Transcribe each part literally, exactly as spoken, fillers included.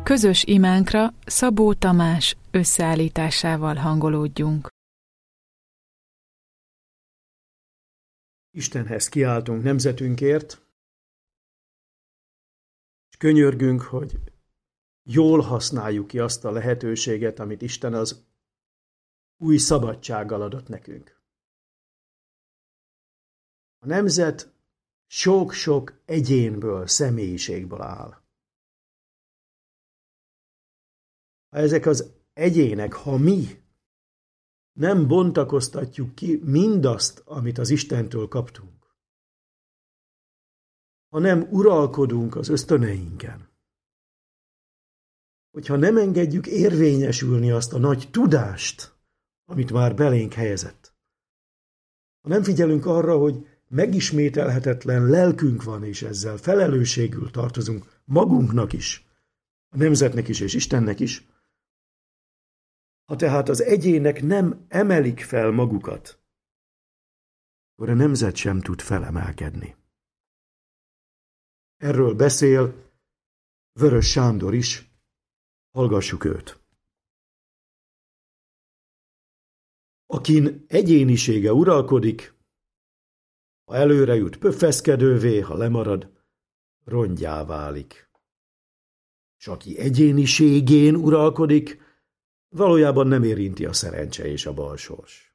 Közös imánkra Szabó Tamás összeállításával hangolódjunk. Istenhez kiáltunk nemzetünkért, és könyörgünk, hogy jól használjuk ki azt a lehetőséget, amit Isten az új szabadsággal adott nekünk. A nemzet sok-sok egyénből, személyiségből áll. Ha ezek az egyének, ha mi nem bontakoztatjuk ki mindazt, amit az Istentől kaptunk, ha nem uralkodunk az ösztöneinken, hogyha nem engedjük érvényesülni azt a nagy tudást, amit már belénk helyezett, ha nem figyelünk arra, hogy megismételhetetlen lelkünk van, és ezzel felelősségül tartozunk magunknak is, a nemzetnek is és Istennek is, ha tehát az egyének nem emelik fel magukat, akkor a nemzet sem tud felemelkedni. Erről beszél Vörös Sándor is, hallgassuk őt. Akin egyénisége uralkodik, ha előre jut, pöffeszkedővé, ha lemarad, rongyá válik. S aki egyéniségén uralkodik, valójában nem érinti a szerencse és a balsors.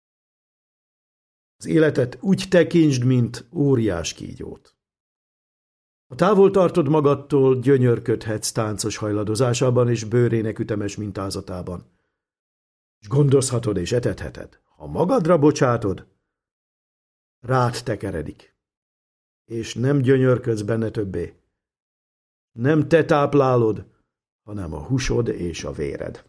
Az életet úgy tekintsd, mint óriás kígyót. Ha távol tartod magadtól, gyönyörködhetsz táncos hajladozásában és bőrének ütemes mintázatában. És gondozhatod és etetheted. Ha magadra bocsátod, rád tekeredik, és nem gyönyörködsz benne többé. Nem te táplálod, hanem a húsod és a véred.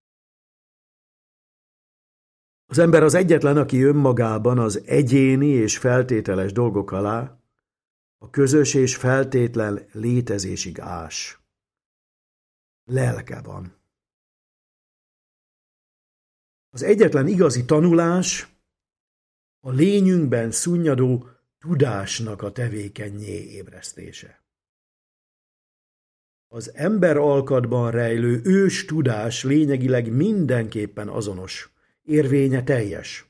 Az ember az egyetlen, aki önmagában az egyéni és feltételes dolgok alá a közös és feltétlen létezésig ás. Lelke van. Az egyetlen igazi tanulás a lényünkben szunnyadó tudásnak a tevékennyé ébresztése. Az ember alkatban rejlő ős tudás lényegileg mindenképpen azonos, érvénye teljes.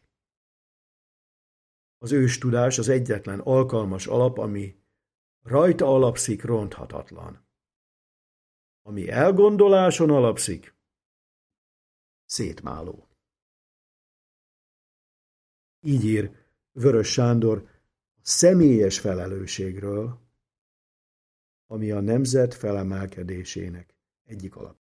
Az ős tudás az egyetlen alkalmas alap, ami rajta alapszik, ronthatatlan. Ami elgondoláson alapszik, szétmáló. Így ír Vörös Sándor a személyes felelősségről, ami a nemzet felemelkedésének egyik alap.